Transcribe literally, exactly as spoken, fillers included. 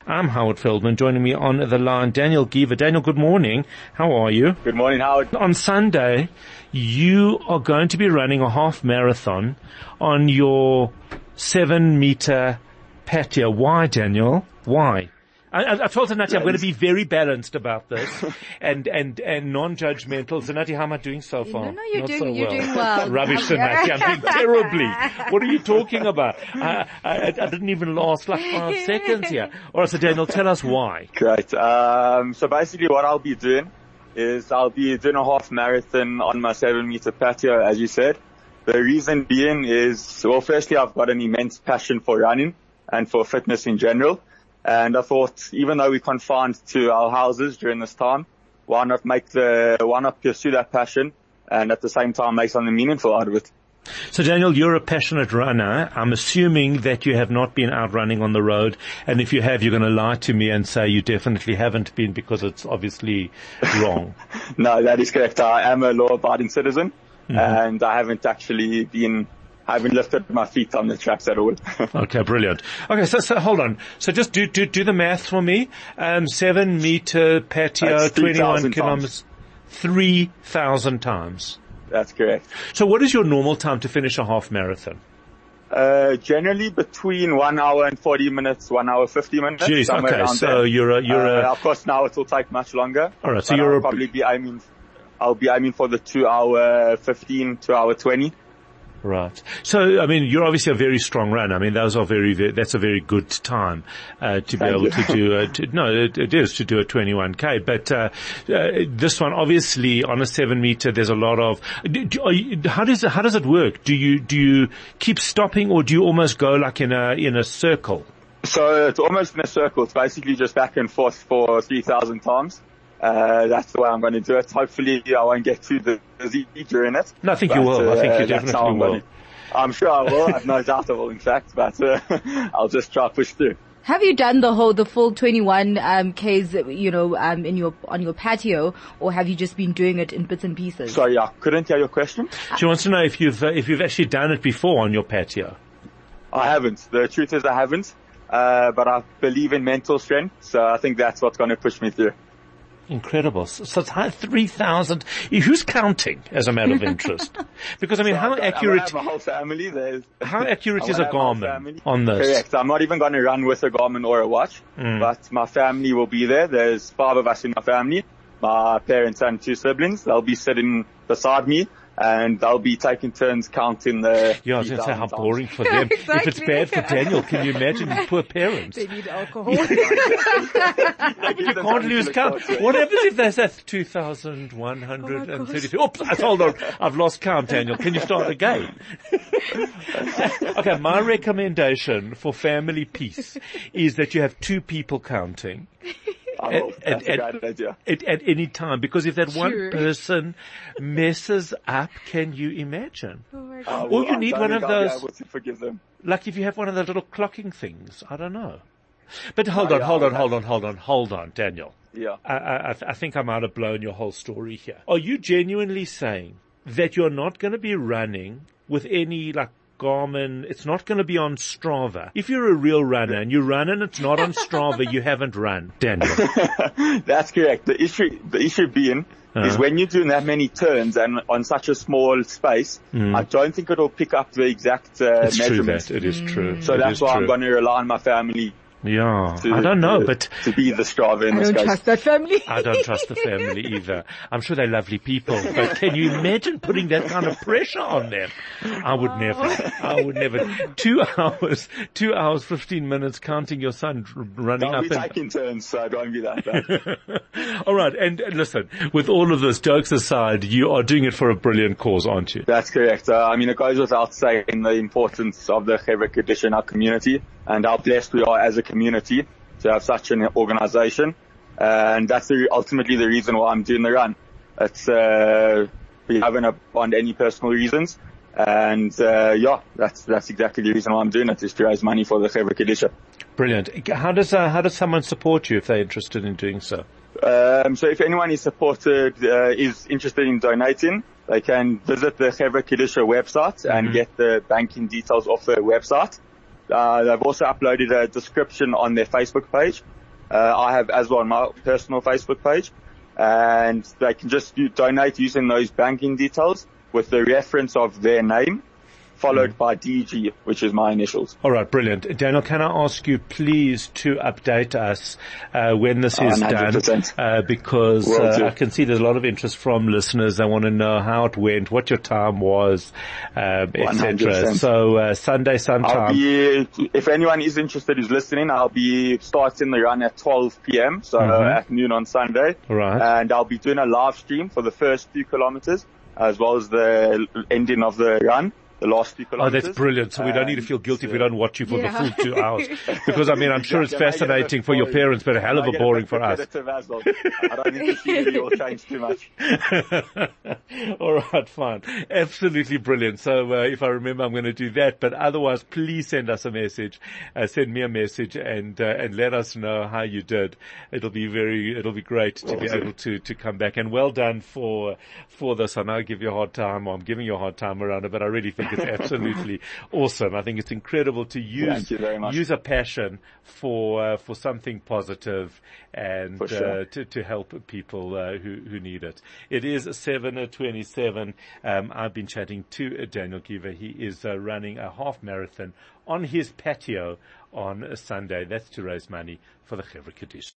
I'm Howard Feldman. Joining me on the line, Daniel Geever. Daniel, good morning. How are you? Good morning, Howard. On Sunday, you are going to be running a half marathon on your seven meter patio. Why, Daniel? Why? I, I told Nati I'm going to be very balanced about this and, and, and non-judgmental. So Nati, how am I doing so far? No, no, you're, Not doing, so you're well. doing well. Rubbish, Nati. I'm doing terribly. What are you talking about? I, I, I didn't even last like five seconds here. All right, so Daniel, tell us why. Great. Um, so basically what I'll be doing is I'll be doing a half marathon on my seven meter patio, as you said. The reason being is, well, firstly, I've got an immense passion for running and for fitness in general. And I thought, even though we're confined to our houses during this time, why not make the, why not pursue that passion and at the same time make something meaningful out of it? So Daniel, you're a passionate runner. I'm assuming that you have not been out running on the road. And if you have, you're going to lie to me and say you definitely haven't been because it's obviously wrong. No, that is correct. I am a law-abiding citizen, mm-hmm. and I haven't actually been I haven't lifted my feet on the tracks at all. Okay, brilliant. Okay, so, so hold on. So just do, do, do the math for me. Um, seven meter patio, twenty-one kilometers, three thousand times. That's correct. So what is your normal time to finish a half marathon? Uh, generally between one hour and forty minutes, one hour fifty minutes. Jeez, okay, so there. you're a, you're uh, a... Of course now it will take much longer. Alright, so you're you're I'll a... probably be aiming, I'll be aiming for the two hour fifteen, two hour twenty. Right. So, I mean, you're obviously a very strong runner. I mean, those are very, very that's a very good time, uh, to be Thank able you. to do a, to, no, it, it is to do a twenty-one K, but, uh, uh, this one, obviously, on a seven meter, there's a lot of, do, are you, how does, how does it work? Do you, do you keep stopping or do you almost go like in a, in a circle? So it's almost in a circle. It's basically just back and forth for three thousand times. Uh, that's the way I'm going to do it. Hopefully I won't get too busy during it. No, I think but, you will. Uh, I think you definitely will. Gonna, I'm sure I will. I've no doubt I will, in fact, but uh, I'll just try to push through. Have you done the whole, the full twenty-one, um, Ks, you know, um, in your, on your patio, or have you just been doing it in bits and pieces? Sorry, I couldn't hear your question. She wants to know if you've, uh, if you've actually done it before on your patio. I haven't. The truth is I haven't. Uh, but I believe in mental strength, so I think that's what's going to push me through. Incredible. So, so it's high three thousand. Who's counting as a matter of interest? Because I mean, so how got, accurate, I have a whole family. There's, how accurate is a Garmin on this? Correct. I'm not even going to run with a Garmin or a watch, mm. but my family will be there. There's five of us in my family, my parents and two siblings. They'll be sitting beside me. And they'll be taking turns counting the... Yeah, I was going to say how boring for them. Exactly. If it's bad for Daniel, can you imagine his poor parents? They need alcohol. No, but you can't lose count. What happens if there's that two thousand one hundred thirty-three? Oh, Oops, hold on. I've lost count, Daniel. Can you start again? Okay, my recommendation for family peace is that you have two people counting. Oh, at, at, a great idea. At, at any time, because if that Sure. one person messes up, can you imagine? Oh my Uh, God. well, Or you I need don't one think of I'll be those, able to forgive them. like if you have one of those little clocking things. I don't know. But hold Oh, on, yeah, hold on, I'll hold on, hold on, hold on, Daniel. Yeah. I, I, I think I might have blown your whole story here. Are you genuinely saying that you're not going to be running with any like Garmin, it's not going to be on Strava? If you're a real runner and you run and it's not on Strava, you haven't run, Daniel. That's correct. The issue, the issue being uh-huh. is when you're doing that many turns and on such a small space, mm. I don't think it'll pick up the exact uh, it's measurements. True that. It is true. So it that's why true. I'm going to rely on my family. Yeah, to, I don't know, to, but to be the Strava in I this don't case. trust that family. I don't trust the family either. I'm sure they're lovely people, but can you imagine putting that kind of pressure on them? I would never. I would never. Two hours, two hours, fifteen minutes counting your son running They'll up be and taking turns, so it won't be that bad. All right, and, and listen, with all of this, jokes aside, you are doing it for a brilliant cause, aren't you? That's correct. Uh, I mean, it goes without saying the importance of the Chevra Kadisha in our community and how blessed we are as a community to have such an organization. Uh, and that's the, ultimately the reason why I'm doing the run. It's, uh, we haven't bond any personal reasons. And, uh, yeah, that's, that's exactly the reason why I'm doing it, is to raise money for the Chevra Kadisha. Brilliant. How does, uh, how does someone support you if they're interested in doing so? Um, so if anyone is supported, uh, is interested in donating, they can visit the Chevra Kadisha website mm-hmm. and get the banking details off the website. uh, they've also uploaded a description on their Facebook page. Uh, I have as well on my personal Facebook page, and they can just do, donate using those banking details with the reference of their name, followed mm. by D G, which is my initials. All right, brilliant. Daniel, can I ask you please to update us uh, when this is done, uh, because uh, I can see there's a lot of interest from listeners. They want to know how it went, what your time was, um, et cetera. So uh, Sunday sometime. I'll be, if anyone is interested who's listening, I'll be starting the run at twelve p.m., so mm-hmm. at noon on Sunday. Right. And I'll be doing a live stream for the first few kilometers, as well as the ending of the run. The last few kilometers. Oh, that's brilliant. So we don't need to feel guilty if we don't watch you for yeah. the full two hours. Because, I mean, I'm sure it's fascinating for your parents, but a hell of a boring for us. Well. I don't need to see it will change too much. All right, fine. Absolutely brilliant. So, uh, if I remember, I'm going to do that. But otherwise, please send us a message. Uh, send me a message and, uh, and let us know how you did. It'll be very, it'll be great to awesome. be able to, to come back. And well done for, for this. I know I give you a hard time, or I'm giving you a hard time around it, but I really think it's absolutely awesome. I think it's incredible to use use a passion for uh, for something positive and sure. uh, to to help people uh, who who need it. It is seven twenty-seven. Um, I've been chatting to Daniel Kiva. He is uh, running a half marathon on his patio on a Sunday. That's to raise money for the Chevra Kaddish.